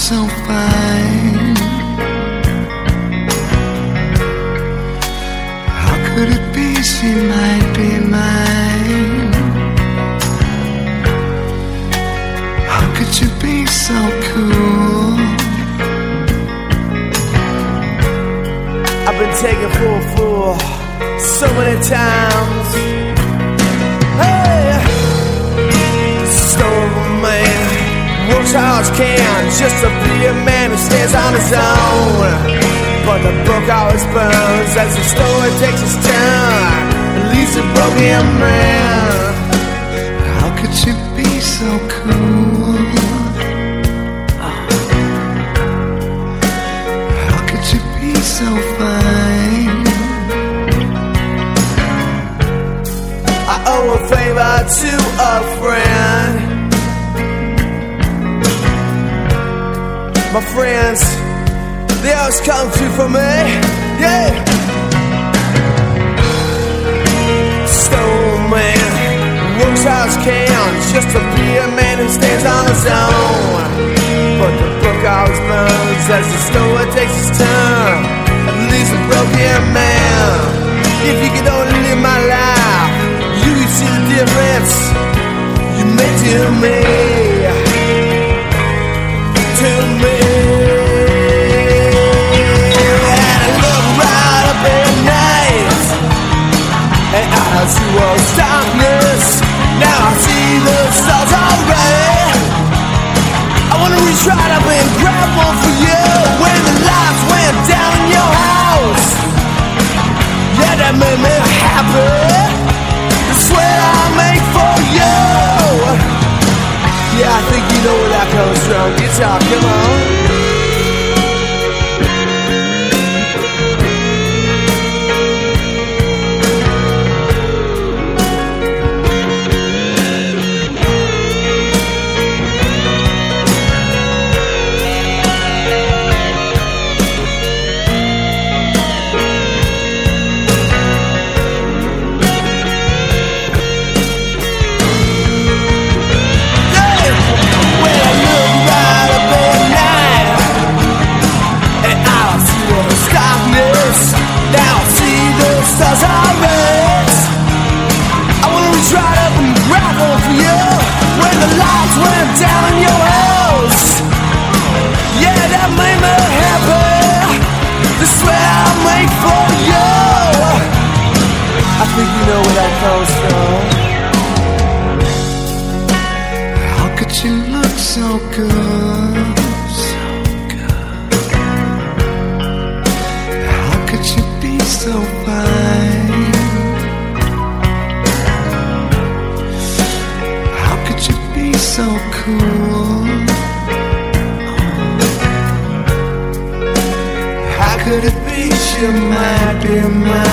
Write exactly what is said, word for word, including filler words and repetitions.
so fine? How could it be she might be mine? How could you be so cool? I've been taken for a fool so many times. Hey, stone man works hard as can just to be a man who stands on his own. But the book always burns as the story takes its turn and leaves a broken man. How could you be so cool? How could you be so fine? I owe a favor to a friend. My friends, they always come through for me, yeah. Stone man works hard as can just to be a man who stands on his own. But the book always burns as the story takes its turn and leaves a broken man. If you could only live my life, you could see the difference you made to me, to me. And I see was darkness. Now I see the stars already. I wanna reach right up and grab one for you when the lights went down in your house. Yeah, that made me happy. The sweat I make for you. Yeah, I think you know where that comes from. Guitar, come on. Stars are red. I wanna reach right up and grab one for you when the lights went down in your house. Yeah, that made me happy. The sweat I make for you. I think you know where that comes from. How could you look so good? So good. How could you be so fine? How could you be so cool? How could it be she might be mine?